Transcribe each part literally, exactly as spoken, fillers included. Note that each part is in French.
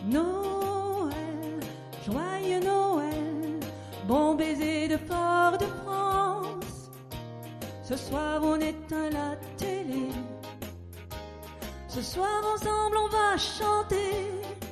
Noël, joyeux Noël, bon baiser de Fort-de-France. Ce soir on éteint la télé, ce soir ensemble on va chanter.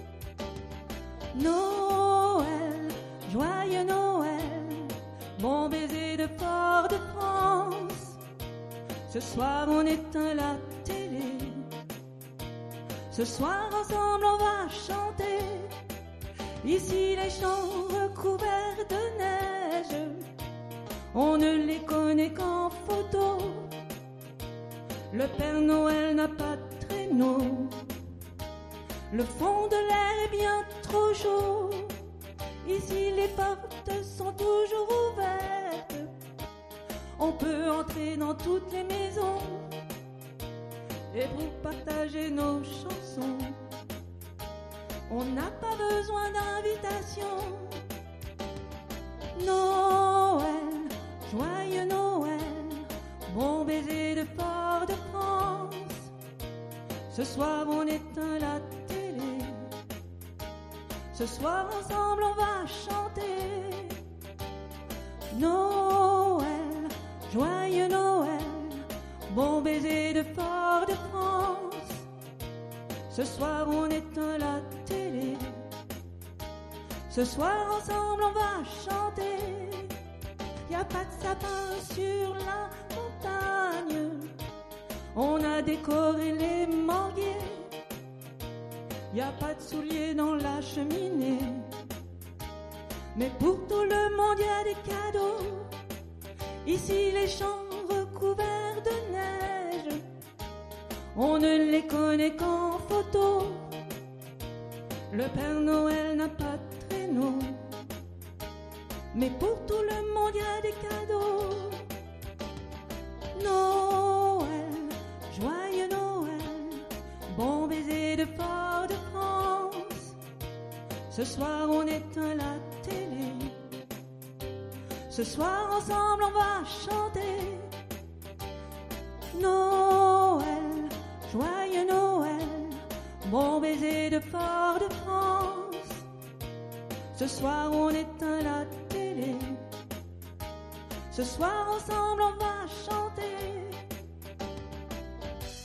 Noël, joyeux Noël, bon baiser de Fort-de-France. Ce soir on éteint la télé, ce soir ensemble on va chanter. Ici les champs recouverts de neige, on ne les connaît qu'en photo. Le Père Noël n'a pas de traîneau, le fond de l'air est bien trop chaud. Ici les portes sont toujours ouvertes, on peut entrer dans toutes les maisons et pour partager nos chansons, on n'a pas besoin d'invitation. Noël, joyeux Noël, bon baiser de Fort-de-France. Ce soir on éteint la télé, ce soir ensemble on va chanter. Noël, joyeux Noël, bon baiser de Fort-de-France. Ce soir on éteint la télé, ce soir ensemble on va chanter. Y a pas de sapin sur la montagne, on a décoré les manguiers. Y a pas de souliers dans la cheminée, mais pour tout le monde y a des cadeaux. Ici les champs recouverts de neige, on ne les connaît qu'en photo. Le Père Noël n'a pas de traîneau, mais pour tout le monde y a des cadeaux. Noël, joyeux Noël, bon baiser de Fort-de-France. Ce soir on éteint la télé, ce soir ensemble on va chanter. Noël, joyeux Noël, bon baiser de Fort-de-France. Ce soir on éteint la télé, ce soir ensemble on va chanter.